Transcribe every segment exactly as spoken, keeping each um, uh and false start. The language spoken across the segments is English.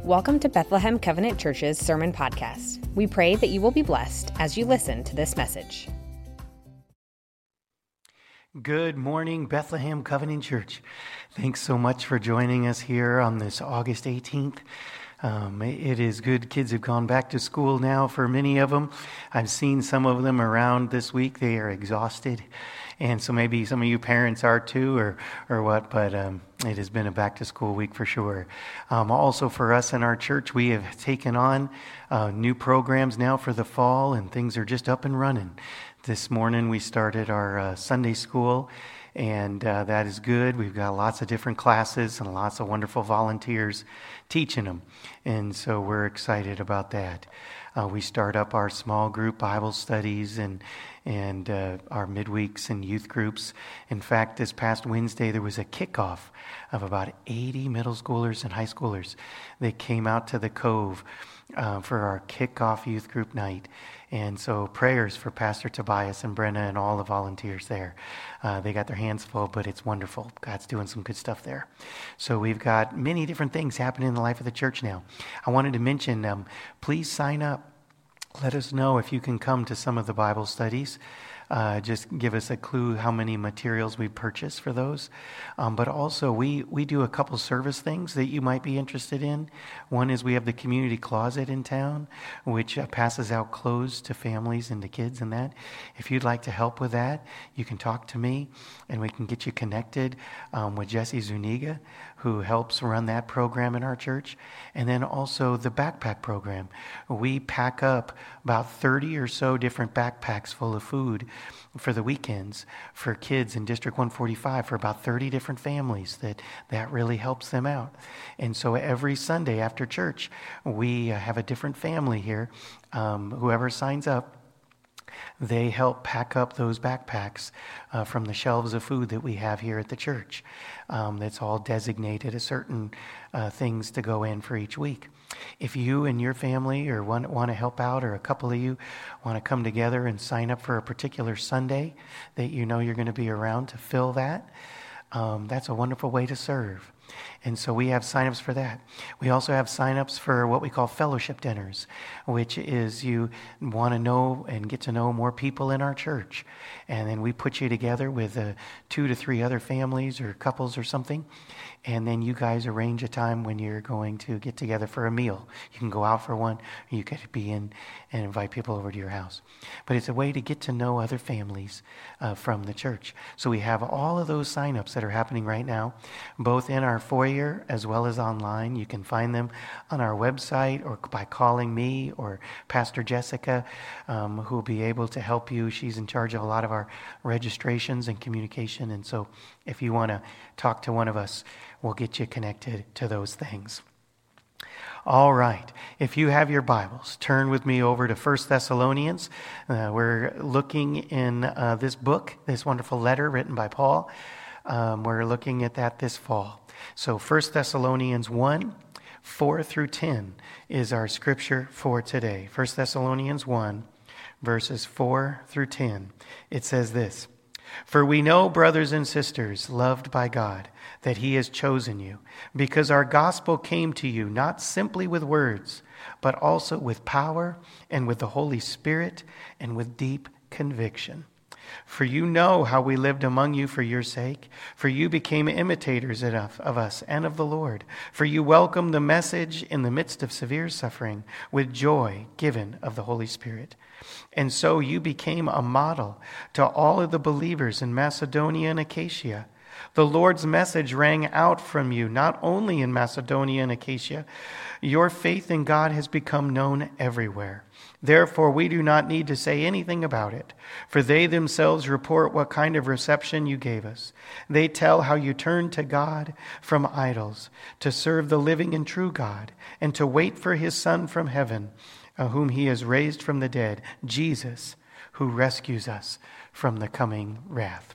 Welcome to Bethlehem Covenant Church's Sermon Podcast. We pray that you will be blessed as you listen to this message. Good morning, Bethlehem Covenant Church. Thanks so much for joining us here on this August eighteenth. Um, it is good. Kids have gone back to school now for many of them. I've seen some of them around this week. They are exhausted. And so maybe some of you parents are too, or or what, but um, it has been a back-to-school week for sure. Um, also for us in our church, we have taken on uh, new programs now for the fall, and things are just up and running. This morning we started our uh, Sunday school, and uh, that is good. We've got lots of different classes and lots of wonderful volunteers teaching them, and so we're excited about that. Uh, we start up our small group Bible studies and and uh, our midweeks and youth groups. In fact, this past Wednesday, there was a kickoff of about eighty middle schoolers and high schoolers that came out to the Cove uh, for our kickoff youth group night. And so prayers for Pastor Tobias and Brenna and all the volunteers there. Uh, they got their hands full, but it's wonderful. God's doing some good stuff there. So we've got many different things happening in the life of the church now. I wanted to mention, um, please sign up. Let us know if you can come to some of the Bible studies. Uh, just give us a clue how many materials we purchase for those. Um, but also, we, we do a couple service things that you might be interested in. One is we have the community closet in town, which uh, passes out clothes to families and to kids and that. If you'd like to help with that, you can talk to me, and we can get you connected um, with Jesse Zuniga, who helps run that program in our church. And then also the backpack program. We pack up about thirty or so different backpacks full of food for the weekends for kids in District one forty-five for about thirty different families. That that really helps them out. And so every Sunday after church, we uh, have a different family here. Um, whoever signs up, they help pack up those backpacks uh, from the shelves of food that we have here at the church. Um, that's all designated as certain uh, things to go in for each week. If you and your family or want, want to help out, or a couple of you want to come together and sign up for a particular Sunday that you know you're going to be around to fill that, um, that's a wonderful way to serve. And so we have signups for that. We also have signups for what we call fellowship dinners, which is you want to know and get to know more people in our church. And then we put you together with uh, two to three other families or couples or something. And then you guys arrange a time when you're going to get together for a meal. You can go out for one, or you could be in and invite people over to your house. But it's a way to get to know other families uh, from the church. So we have all of those signups that are happening right now, both in our foyer as well as online. You can find them on our website or by calling me or Pastor Jessica, um, who will be able to help you. She's in charge of a lot of our registrations and communication. And so if you want to talk to one of us, we'll get you connected to those things. All right. If you have your Bibles, turn with me over to First Thessalonians. Uh, we're looking in uh, this book, this wonderful letter written by Paul. Um, we're looking at that this fall. So First Thessalonians one, four through ten is our scripture for today. First Thessalonians one, verses four through ten. It says this: "For we know, brothers and sisters, loved by God, that He has chosen you, because our gospel came to you not simply with words, but also with power and with the Holy Spirit and with deep conviction. For you know how we lived among you for your sake, for you became imitators of us and of the Lord. For you welcomed the message in the midst of severe suffering with joy given of the Holy Spirit. And so you became a model to all of the believers in Macedonia and Achaia. The Lord's message rang out from you, not only in Macedonia and Achaia. Your faith in God has become known everywhere. Therefore, we do not need to say anything about it, for they themselves report what kind of reception you gave us. They tell how you turned to God from idols, to serve the living and true God, and to wait for His Son from heaven, uh, whom He has raised from the dead, Jesus, who rescues us from the coming wrath."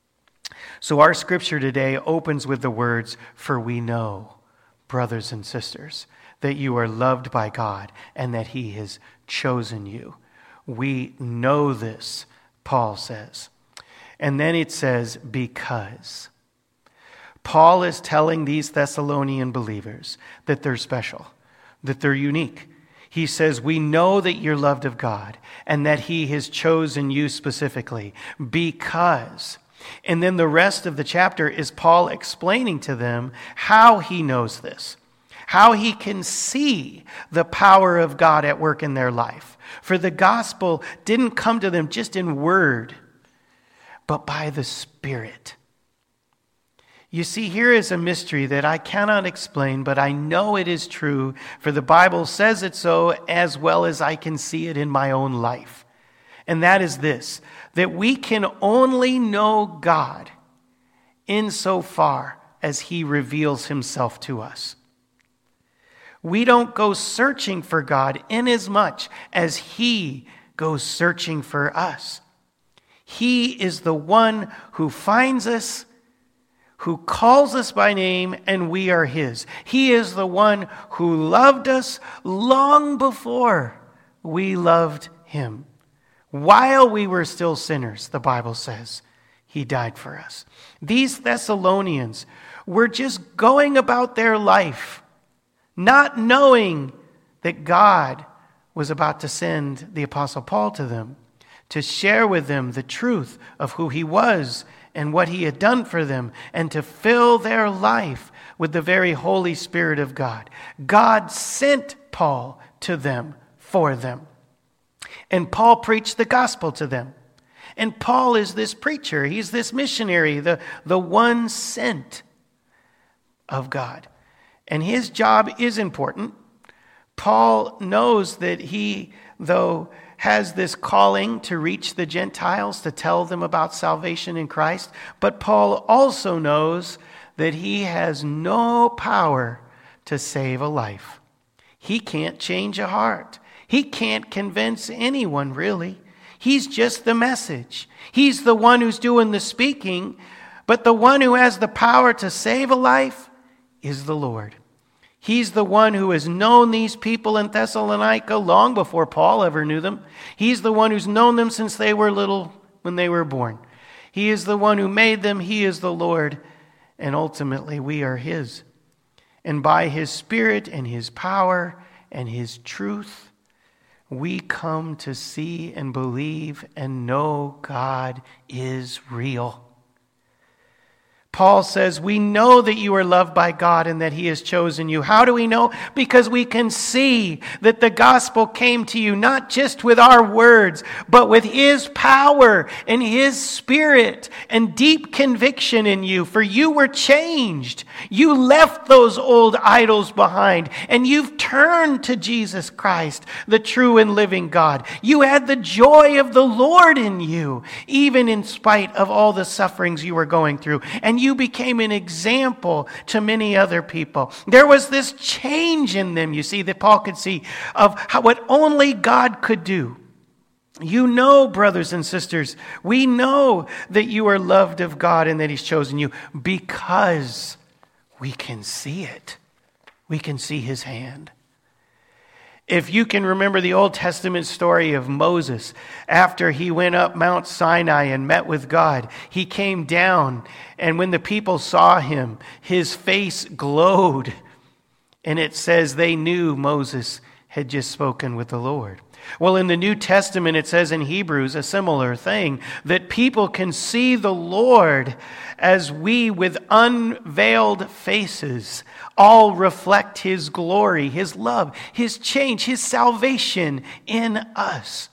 So our scripture today opens with the words, "For we know, brothers and sisters, that you are loved by God and that He has chosen you." We know this, Paul says. And then it says, because. Paul is telling these Thessalonian believers that they're special. that they're unique. He says, we know that you're loved of God and that he has chosen you specifically because. And then the rest of the chapter is Paul explaining to them how he knows this, how he can see the power of God at work in their life. For the gospel didn't come to them just in word, but by the Spirit. You see, here is a mystery that I cannot explain, but I know it is true, for the Bible says it so as well as I can see it in my own life. And that is this, that we can only know God insofar as he reveals himself to us. We don't go searching for God inasmuch as he goes searching for us. He is the one who finds us, who calls us by name, and we are his. He is the one who loved us long before we loved him. While we were still sinners, the Bible says, he died for us. These Thessalonians were just going about their life, not knowing that God was about to send the Apostle Paul to them to share with them the truth of who he was and what he had done for them, and to fill their life with the very Holy Spirit of God. God sent Paul to them for them. And Paul preached the gospel to them. And Paul is this preacher. He's this missionary, the, the one sent of God. And his job is important. Paul knows that he, though, has this calling to reach the Gentiles, to tell them about salvation in Christ. But Paul also knows that he has no power to save a life. He can't change a heart. He can't convince anyone, really. He's just the message. He's the one who's doing the speaking, but the one who has the power to save a life is the Lord. He's the one who has known these people in Thessalonica long before Paul ever knew them. He's the one who's known them since they were little, when they were born. He is the one who made them. He is the Lord. And ultimately, we are his. And by his Spirit and his power and his truth, we come to see and believe and know God is real. Paul says, we know that you are loved by God and that he has chosen you. How do we know? Because we can see that the gospel came to you not just with our words, but with his power and his Spirit and deep conviction in you. For you were changed. You left those old idols behind and you've turned to Jesus Christ, the true and living God. You had the joy of the Lord in you, even in spite of all the sufferings you were going through. And you became an example to many other people. There was this change in them, you see, that Paul could see of how, what only God could do. You know, brothers and sisters, we know that you are loved of God and that he's chosen you because we can see it. We can see his hand. If you can remember the Old Testament story of Moses, after he went up Mount Sinai and met with God, he came down, and when the people saw him, his face glowed. And it says they knew Moses had just spoken with the Lord. Well, in the New Testament, it says in Hebrews a similar thing, that people can see the Lord as we with unveiled faces all reflect his glory, his love, his change, his salvation in us.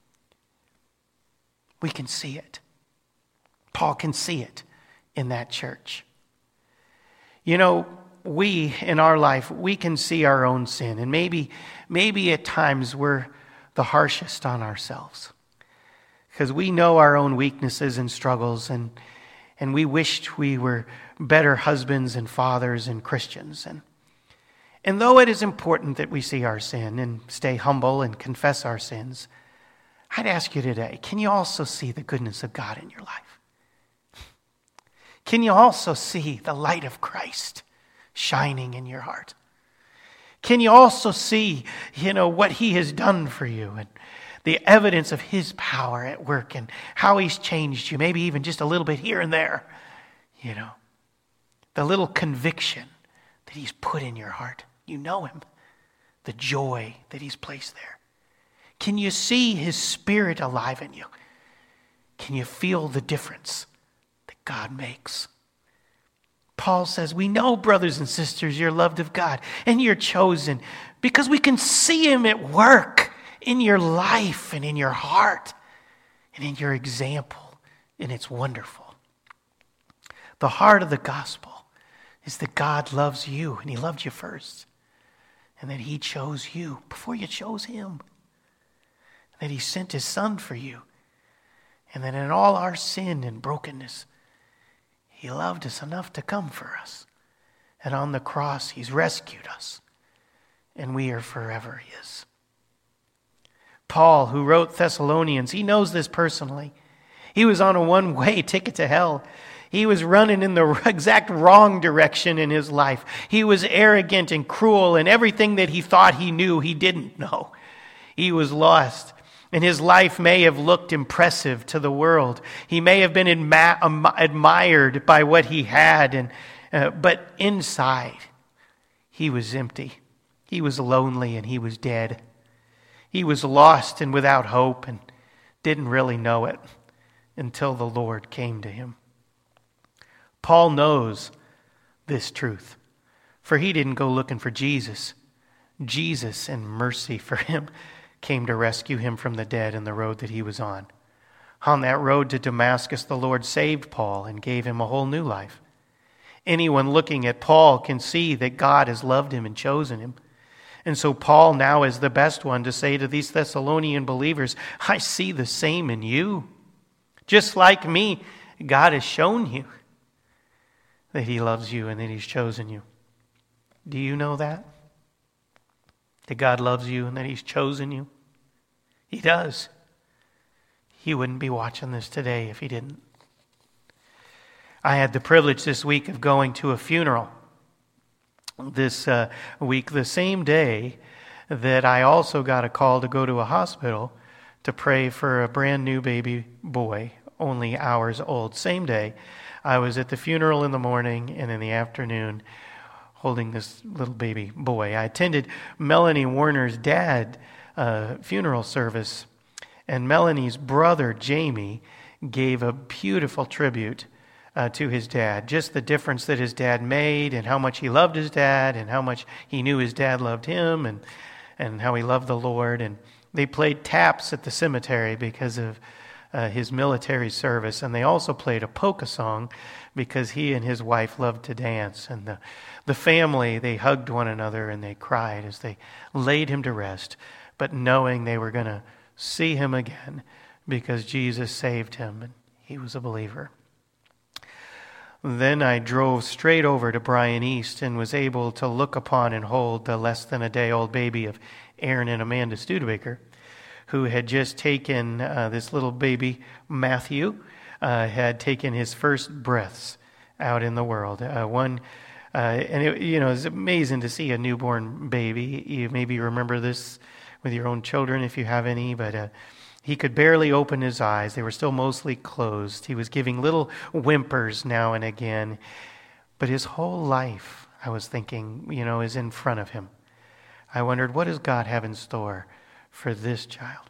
We can see it. Paul can see it in that church. You know, we in our life, we can see our own sin, and maybe, maybe at times we're the harshest on ourselves because we know our own weaknesses and struggles, and and we wished we were better husbands and fathers and Christians. And and though it is important that we see our sin and stay humble and confess our sins, I'd ask you today, can you also see the goodness of God in your life? Can you also see the light of Christ shining in your heart? Can you also see, you know, what he has done for you and the evidence of his power at work and how he's changed you, maybe even just a little bit here and there, you know, the little conviction that he's put in your heart. You know him. the joy that he's placed there? Can you see his Spirit alive in you? Can you feel the difference that God makes? Paul says, we know, brothers and sisters, you're loved of God and you're chosen because we can see him at work in your life and in your heart and in your example, and it's wonderful. The heart of the gospel is that God loves you, and he loved you first, and that he chose you before you chose him, that he sent his son for you, and that in all our sin and brokenness, he loved us enough to come for us. And on the cross, he's rescued us, and we are forever his. Paul, who wrote Thessalonians, he knows this personally. He was on a one-way ticket to hell. He was running in the exact wrong direction in his life. He was arrogant and cruel, and everything that he thought he knew, he didn't know. He was lost, and his life may have looked impressive to the world. He may have been admi- admired by what he had, and uh, but inside, he was empty. He was lonely, and he was dead. He was lost and without hope, and didn't really know it until the Lord came to him. Paul knows this truth, for he didn't go looking for Jesus. Jesus, in mercy for him, came to rescue him from the dead in the road that he was on. On that road to Damascus, the Lord saved Paul and gave him a whole new life. Anyone looking at Paul can see that God has loved him and chosen him. And so Paul now is the best one to say to these Thessalonian believers, I see the same in you. Just like me, God has shown you that he loves you and that he's chosen you. Do you know that? That God loves you and that he's chosen you? He does. He wouldn't be watching this today if he didn't. I had the privilege this week of going to a funeral this uh, week, the same day that I also got a call to go to a hospital to pray for a brand new baby boy, only hours old. Same day, I was at the funeral in the morning and in the afternoon holding this little baby boy. I attended Melanie Warner's dad uh, funeral service, and Melanie's brother, Jamie, gave a beautiful tribute Uh, to his dad, just the difference that his dad made and how much he loved his dad and how much he knew his dad loved him and, and how he loved the Lord. And they played taps at the cemetery because of uh, his military service. And they also played a polka song because he and his wife loved to dance. And the, the family, they hugged one another and they cried as they laid him to rest, but knowing they were going to see him again because Jesus saved him and he was a believer. Then I drove straight over to Bryan East and was able to look upon and hold the less than a day old baby of Aaron and Amanda Studebaker, who had just taken uh, this little baby, Matthew, uh, had taken his first breaths out in the world. Uh, one, uh, and it, you know, it's amazing to see a newborn baby. You maybe remember this with your own children if you have any, but uh, he could barely open his eyes. They were still mostly closed. He was giving little whimpers now and again. But his whole life, I was thinking, you know, is in front of him. I wondered, what does God have in store for this child?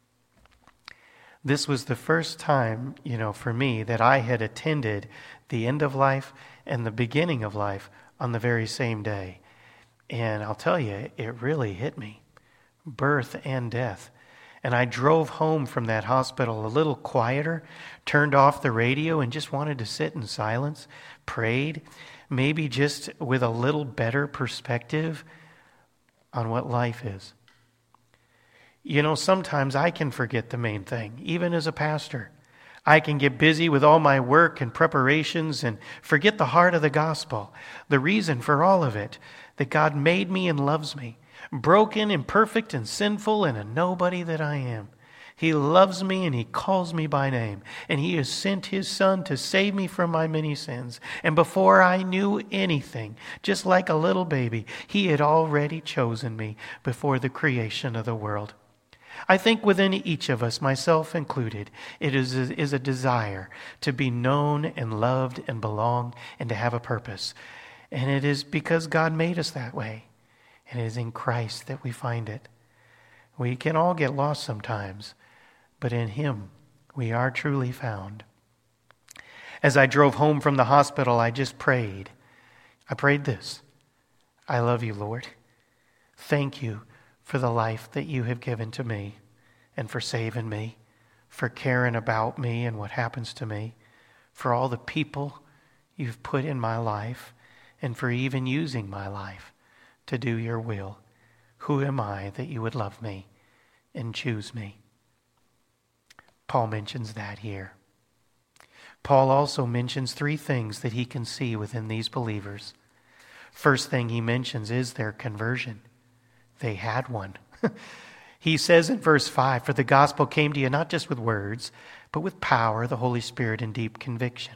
This was the first time, you know, for me that I had attended the end of life and the beginning of life on the very same day. And I'll tell you, it really hit me. Birth and death. And I drove home from that hospital a little quieter, turned off the radio and just wanted to sit in silence, prayed, maybe just with a little better perspective on what life is. You know, sometimes I can forget the main thing, even as a pastor. I can get busy with all my work and preparations and forget the heart of the gospel, the reason for all of it, that God made me and loves me. Broken, imperfect, and sinful, and a nobody that I am. He loves me and he calls me by name. And he has sent his son to save me from my many sins. And before I knew anything, just like a little baby, he had already chosen me before the creation of the world. I think within each of us, myself included, it is a, is a desire to be known and loved and belong and to have a purpose. And it is because God made us that way. and it is in Christ that we find it. We can all get lost sometimes, but in Him we are truly found. As I drove home from the hospital, I just prayed. I prayed this: I love you, Lord. Thank you for the life that you have given to me and for saving me, for caring about me and what happens to me, for all the people you've put in my life, and for even using my life to do your will. Who am I that you would love me and choose me? Paul mentions that here. Paul also mentions three things that he can see within these believers. First thing he mentions is their conversion. They had one. He says in verse five, for the gospel came to you not just with words, but with power, the Holy Spirit, and deep conviction.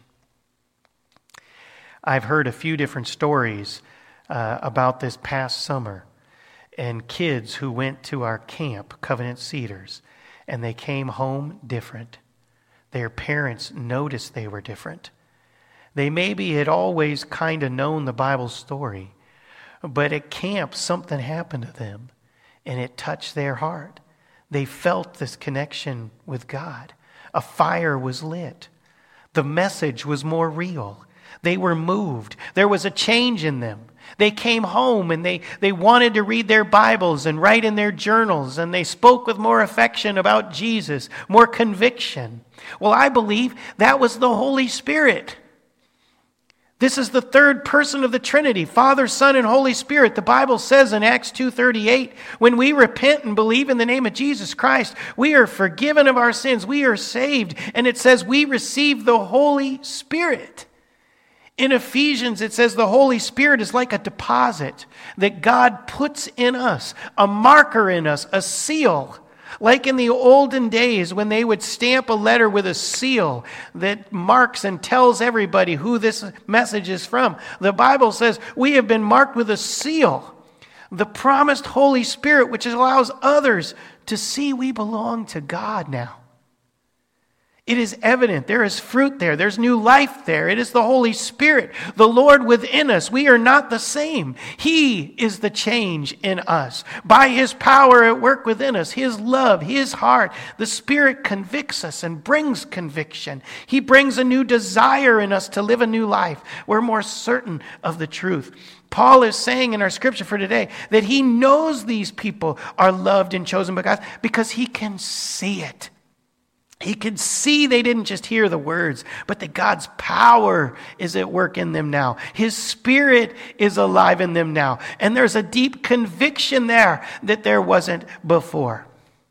I've heard a few different stories uh, about this past summer and kids who went to our camp, Covenant Cedars, and they came home different. Their parents noticed they were different. They maybe had always kind of known the Bible story, but at camp something happened to them and it touched their heart. They felt this connection with God. A fire was lit. The message was more real. They were moved. There was a change in them. They came home and they, they wanted to read their Bibles and write in their journals, and they spoke with more affection about Jesus, more conviction. Well, I believe that was the Holy Spirit. This is the third person of the Trinity, Father, Son, and Holy Spirit. The Bible says in Acts two thirty-eight, when we repent and believe in the name of Jesus Christ, we are forgiven of our sins. We are saved. And it says we receive the Holy Spirit. In Ephesians, it says the Holy Spirit is like a deposit that God puts in us, a marker in us, a seal. Like in the olden days when they would stamp a letter with a seal that marks and tells everybody who this message is from. The Bible says we have been marked with a seal, the promised Holy Spirit, which allows others to see we belong to God now. It is evident. There is fruit there. There's new life there. It is the Holy Spirit, the Lord within us. We are not the same. He is the change in us. By His power at work within us, His love, His heart, the Spirit convicts us and brings conviction. He brings a new desire in us to live a new life. We're more certain of the truth. Paul is saying in our scripture for today that he knows these people are loved and chosen by God because he can see it. He could see they didn't just hear the words, but that God's power is at work in them now. His Spirit is alive in them now. And there's a deep conviction there that there wasn't before.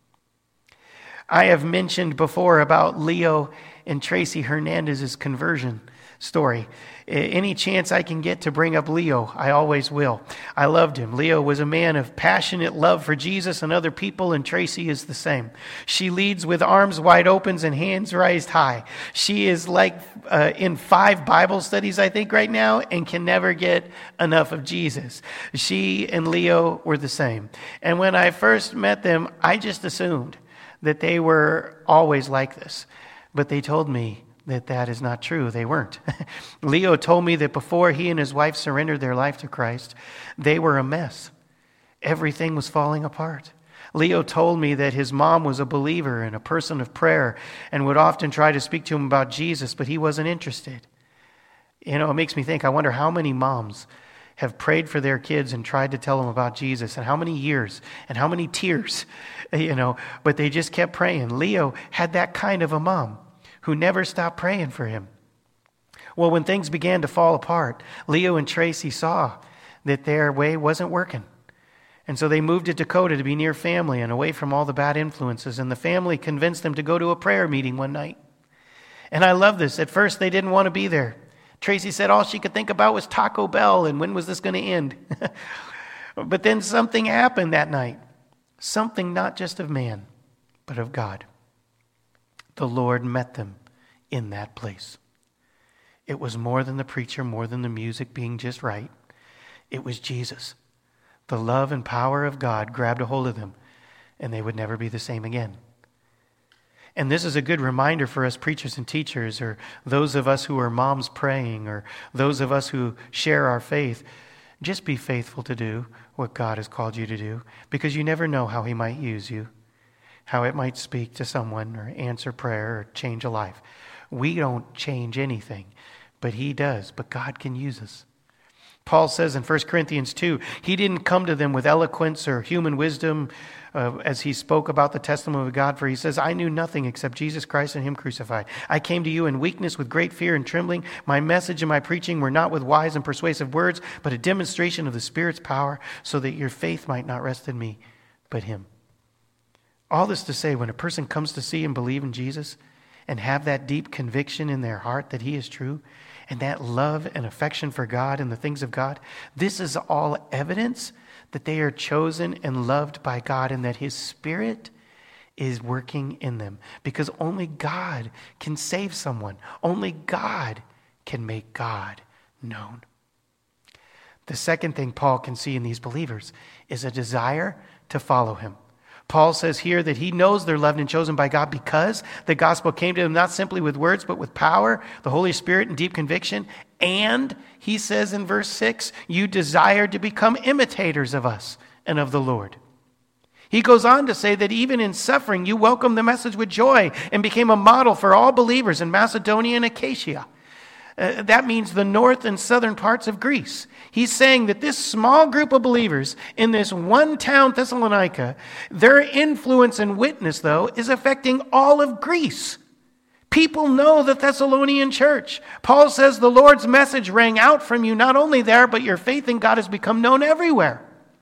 I have mentioned before about Leo and Tracy Hernandez's conversion story. Any chance I can get to bring up Leo, I always will. I loved him. Leo was a man of passionate love for Jesus and other people, and Tracy is the same. She leads with arms wide open and hands raised high. She is like uh, in five Bible studies, I think, right now, and can never get enough of Jesus. She and Leo were the same. And when I first met them, I just assumed that they were always like this. But they told me that that is not true. They weren't. Leo told me that before he and his wife surrendered their life to Christ, they were a mess. Everything was falling apart. Leo told me that his mom was a believer and a person of prayer and would often try to speak to him about Jesus, but he wasn't interested. You know, it makes me think, I wonder how many moms have prayed for their kids and tried to tell them about Jesus, and how many years and how many tears, you know, but they just kept praying. Leo had that kind of a mom who never stopped praying for him. Well, when things began to fall apart, Leo and Tracy saw that their way wasn't working. And so they moved to Dakota to be near family and away from all the bad influences. And the family convinced them to go to a prayer meeting one night. And I love this. At first, they didn't want to be there. Tracy said all she could think about was Taco Bell and when was this going to end? But then something happened that night. Something not just of man, but of God. The Lord met them in that place. It was more than the preacher, more than the music being just right. It was Jesus. The love and power of God grabbed a hold of them, and they would never be the same again. And this is a good reminder for us preachers and teachers, or those of us who are moms praying, or those of us who share our faith. Just be faithful to do what God has called you to do, because you never know how he might use you, how it might speak to someone or answer prayer or change a life. We don't change anything, but he does. But God can use us. Paul says in First Corinthians two, he didn't come to them with eloquence or human wisdom uh, as he spoke about the testimony of God. For he says, I knew nothing except Jesus Christ and him crucified. I came to you in weakness with great fear and trembling. My message and my preaching were not with wise and persuasive words, but a demonstration of the Spirit's power, so that your faith might not rest in me, but him. All this to say, when a person comes to see and believe in Jesus and have that deep conviction in their heart that he is true, and that love and affection for God and the things of God, this is all evidence that they are chosen and loved by God, and that his Spirit is working in them. Because only God can save someone. Only God can make God known. The second thing Paul can see in these believers is a desire to follow him. Paul says here that he knows they're loved and chosen by God because the gospel came to them not simply with words, but with power, the Holy Spirit, and deep conviction. And he says in verse six, you desire to become imitators of us and of the Lord. He goes on to say that even in suffering, you welcomed the message with joy and became a model for all believers in Macedonia and Achaia. Uh, that means the north and southern parts of Greece. He's saying that this small group of believers in this one town, Thessalonica, their influence and witness, though, is affecting all of Greece. People know the Thessalonian church. Paul says the Lord's message rang out from you not only there, but your faith in God has become known everywhere.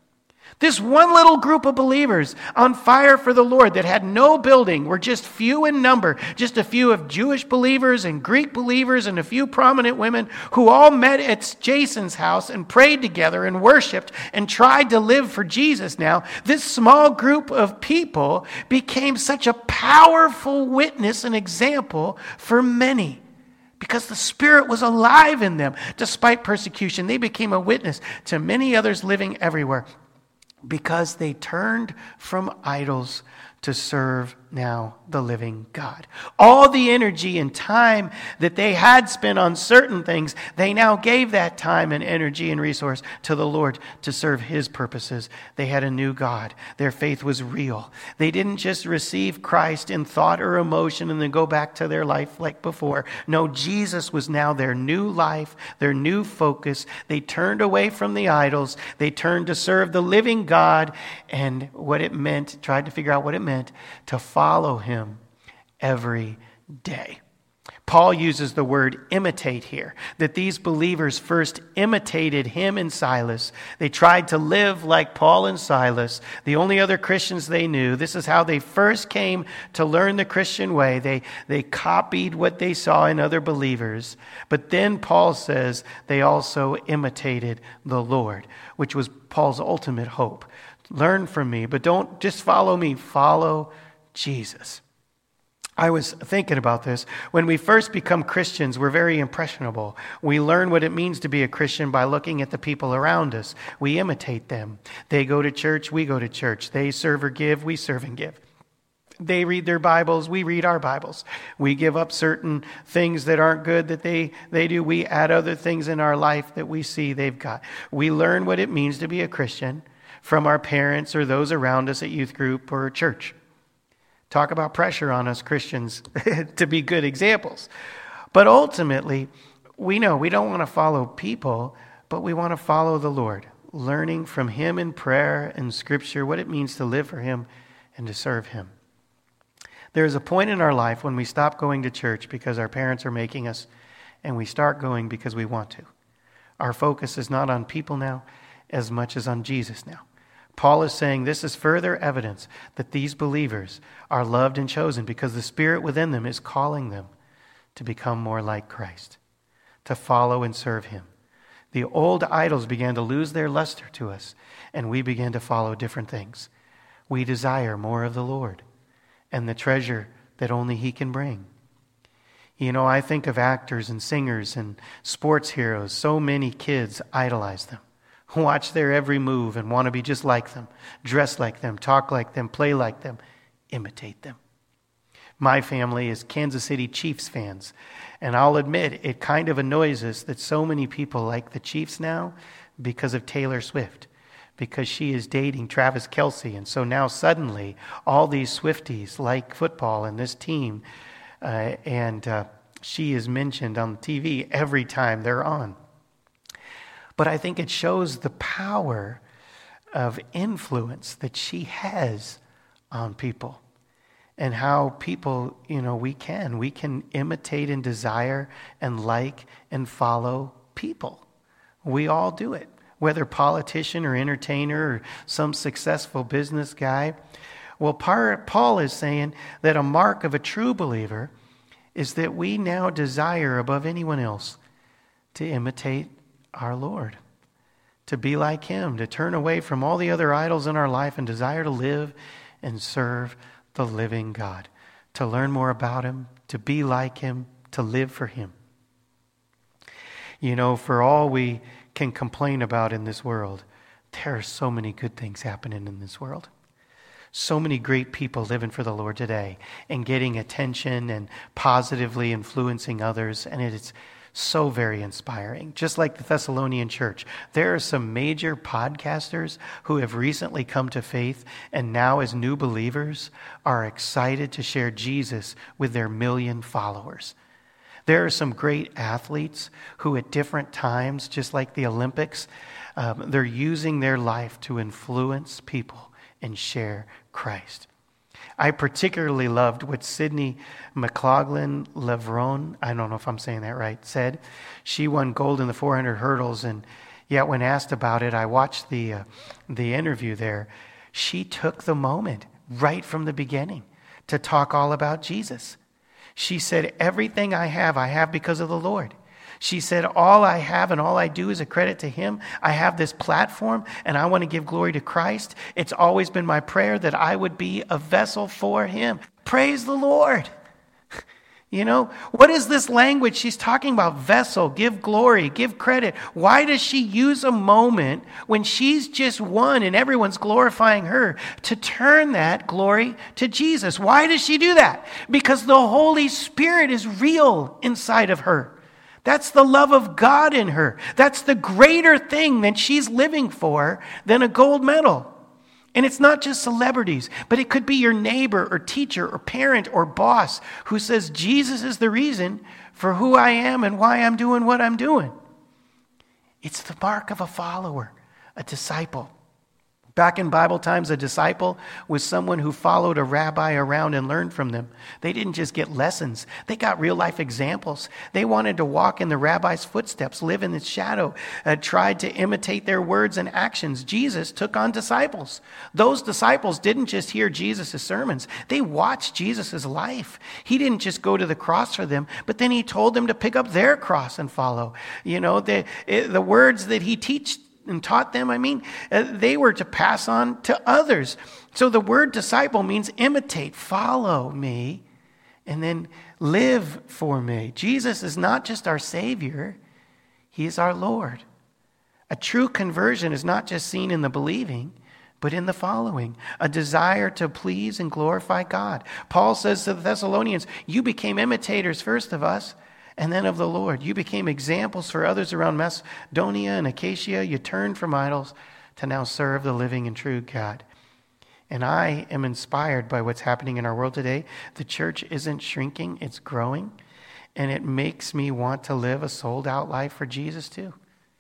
This one little group of believers on fire for the Lord that had no building, were just few in number, just a few of Jewish believers and Greek believers and a few prominent women who all met at Jason's house and prayed together and worshiped and tried to live for Jesus. Now, this small group of people became such a powerful witness and example for many. Because the Spirit was alive in them. Despite persecution, they became a witness to many others living everywhere, because they turned from idols to serve now the living God. All the energy and time that they had spent on certain things, they now gave that time and energy and resource to the Lord to serve his purposes. They had a new God. Their faith was real. They didn't just receive Christ in thought or emotion and then go back to their life like before. No, Jesus was now their new life, their new focus. They turned away from the idols. They turned to serve the living God, and what it meant, tried to figure out what it meant to follow him every day. Paul uses the word imitate here, that these believers first imitated him and Silas. They tried to live like Paul and Silas, the only other Christians they knew. This is how they first came to learn the Christian way. They, they copied what they saw in other believers. But then Paul says they also imitated the Lord, which was Paul's ultimate hope. Learn from me, but don't just follow me, follow Jesus. I was thinking about this. When we first become Christians, we're very impressionable. We learn what it means to be a Christian by looking at the people around us. We imitate them. They go to church, we go to church. They serve or give, we serve and give. They read their Bibles, we read our Bibles. We give up certain things that aren't good that they, they do. We add other things in our life that we see they've got. We learn what it means to be a Christian from our parents or those around us at youth group or church. Talk about pressure on us Christians to be good examples. But ultimately, we know we don't want to follow people, but we want to follow the Lord, learning from him in prayer and scripture what it means to live for him and to serve him. There's a point in our life when we stop going to church because our parents are making us, and we start going because we want to. Our focus is not on people now as much as on Jesus now. Paul is saying this is further evidence that these believers are loved and chosen because the Spirit within them is calling them to become more like Christ, to follow and serve him. The old idols began to lose their luster to us, and we began to follow different things. We desire more of the Lord and the treasure that only he can bring. You know, I think of actors and singers and sports heroes. So many kids idolize them. Watch their every move and want to be just like them, dress like them, talk like them, play like them, imitate them. My family is Kansas City Chiefs fans, and I'll admit it kind of annoys us that so many people like the Chiefs now because of Taylor Swift, because she is dating Travis Kelce. And so now suddenly all these Swifties like football and this team, uh, and uh, she is mentioned on T V every time they're on. But I think it shows the power of influence that she has on people, and how people, you know, we can, we can imitate and desire and like and follow people. We all do it, whether politician or entertainer or some successful business guy. Well, Paul is saying that a mark of a true believer is that we now desire above anyone else to imitate our Lord, to be like him, to turn away from all the other idols in our life and desire to live and serve the living God, to learn more about him, to be like him, to live for him. You know, for all we can complain about in this world, there are so many good things happening in this world. So many great people living for the Lord today and getting attention and positively influencing others. And it is so very inspiring. Just like the Thessalonian church, there are some major podcasters who have recently come to faith and now as new believers are excited to share Jesus with their million followers. There are some great athletes who at different times, just like the Olympics, um, they're using their life to influence people and share Christ. I particularly loved what Sydney McLaughlin Levron, I don't know if I'm saying that right, said. She won gold in the four hundred hurdles, and yet when asked about it, I watched the uh, the interview there. She took the moment right from the beginning to talk all about Jesus. She said, everything I have, I have because of the Lord. She said, all I have and all I do is a credit to him. I have this platform and I want to give glory to Christ. It's always been my prayer that I would be a vessel for him. Praise the Lord. You know, what is this language? She's talking about vessel, give glory, give credit. Why does she use a moment when she's just one and everyone's glorifying her to turn that glory to Jesus? Why does she do that? Because the Holy Spirit is real inside of her. That's the love of God in her. That's the greater thing that she's living for than a gold medal. And it's not just celebrities, but it could be your neighbor or teacher or parent or boss who says, Jesus is the reason for who I am and why I'm doing what I'm doing. It's the mark of a follower, a disciple. Back in Bible times, a disciple was someone who followed a rabbi around and learned from them. They didn't just get lessons. They got real-life examples. They wanted to walk in the rabbi's footsteps, live in his shadow, uh, tried to imitate their words and actions. Jesus took on disciples. Those disciples didn't just hear Jesus' sermons. They watched Jesus' life. He didn't just go to the cross for them, but then he told them to pick up their cross and follow. You know, the, the words that he teach, and taught them, I mean, uh, they were to pass on to others. So the word disciple means imitate, follow me, and then live for me. Jesus is not just our Savior, he is our Lord. A true conversion is not just seen in the believing, but in the following, a desire to please and glorify God. Paul says to the Thessalonians, you became imitators first of us, and then of the Lord. You became examples for others around Macedonia and Achaia. You turned from idols to now serve the living and true God. And I am inspired by what's happening in our world today. The church isn't shrinking, it's growing. And it makes me want to live a sold-out life for Jesus too.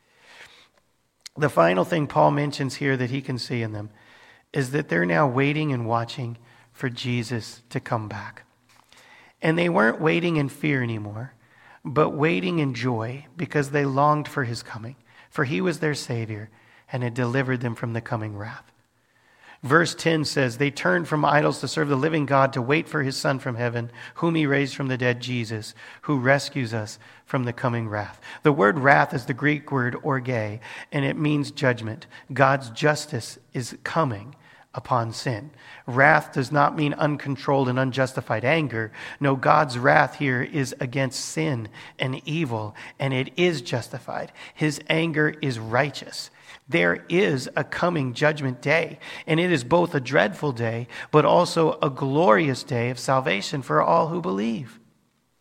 The final thing Paul mentions here that he can see in them is that they're now waiting and watching for Jesus to come back. And they weren't waiting in fear anymore, but waiting in joy because they longed for his coming, for he was their Savior and had delivered them from the coming wrath. Verse ten says, they turned from idols to serve the living God, to wait for his Son from heaven, whom he raised from the dead, Jesus, who rescues us from the coming wrath. The word wrath is the Greek word orge, and it means judgment. God's justice is coming upon sin. Wrath does not mean uncontrolled and unjustified anger. No, God's wrath here is against sin and evil, and it is justified. His anger is righteous. There is a coming judgment day, and it is both a dreadful day, but also a glorious day of salvation for all who believe.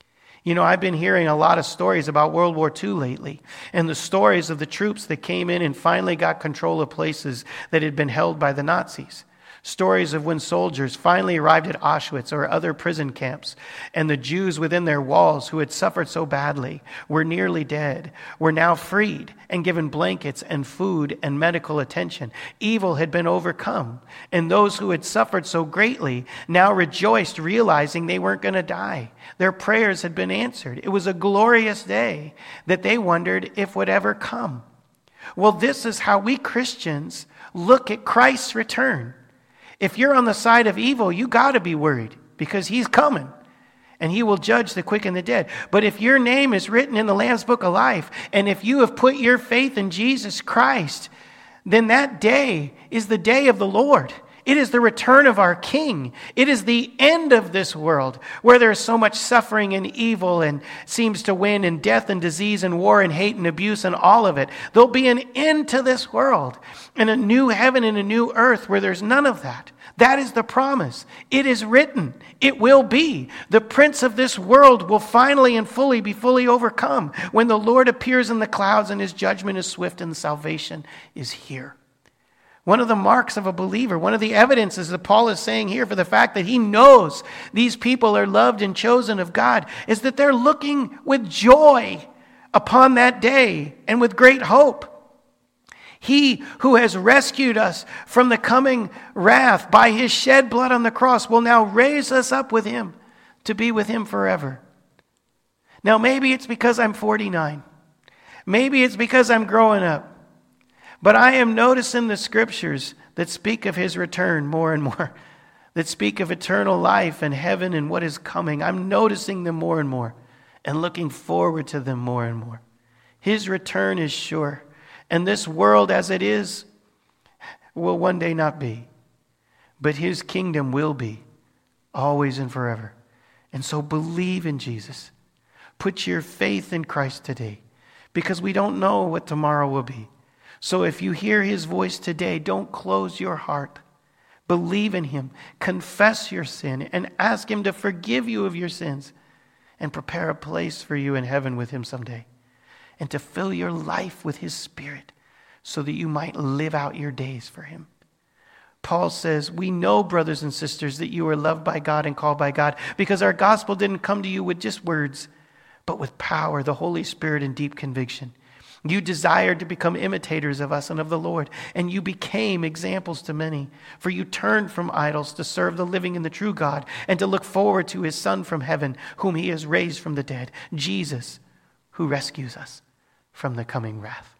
You know, I've been hearing a lot of stories about World War Two lately, and the stories of the troops that came in and finally got control of places that had been held by the Nazis. Stories of when soldiers finally arrived at Auschwitz or other prison camps, and the Jews within their walls who had suffered so badly, were nearly dead, were now freed and given blankets and food and medical attention. Evil had been overcome, and those who had suffered so greatly now rejoiced, realizing they weren't going to die. Their prayers had been answered. It was a glorious day that they wondered if would ever come. Well, this is how we Christians look at Christ's return. If you're on the side of evil, you got to be worried because he's coming and he will judge the quick and the dead. But if your name is written in the Lamb's Book of Life, and if you have put your faith in Jesus Christ, then that day is the day of the Lord. It is the return of our King. It is the end of this world where there is so much suffering and evil and seems to win, and death and disease and war and hate and abuse and all of it. There'll be an end to this world and a new heaven and a new earth where there's none of that. That is the promise. It is written. It will be. The prince of this world will finally and fully be fully overcome when the Lord appears in the clouds and his judgment is swift and salvation is here. One of the marks of a believer, one of the evidences that Paul is saying here for the fact that he knows these people are loved and chosen of God, is that they're looking with joy upon that day and with great hope. He who has rescued us from the coming wrath by his shed blood on the cross will now raise us up with him to be with him forever. Now, maybe it's because I'm forty-nine. Maybe it's because I'm growing up. But I am noticing the scriptures that speak of his return more and more, that speak of eternal life and heaven and what is coming. I'm noticing them more and more and looking forward to them more and more. His return is sure, and this world as it is will one day not be, but his kingdom will be always and forever. And so believe in Jesus. Put your faith in Christ today, because we don't know what tomorrow will be. So if you hear his voice today, don't close your heart. Believe in him. Confess your sin and ask him to forgive you of your sins and prepare a place for you in heaven with him someday. And to fill your life with his Spirit so that you might live out your days for him. Paul says, we know, brothers and sisters, that you are loved by God and called by God, because our gospel didn't come to you with just words, but with power, the Holy Spirit, and deep conviction. You desired to become imitators of us and of the Lord, and you became examples to many. For you turned from idols to serve the living and the true God, and to look forward to his Son from heaven, whom he has raised from the dead, Jesus, who rescues us from the coming wrath.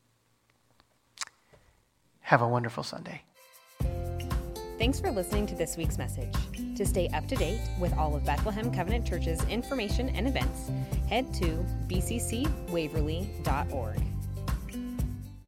Have a wonderful Sunday. Thanks for listening to this week's message. To stay up to date with all of Bethlehem Covenant Church's information and events, head to b c c waverly dot org.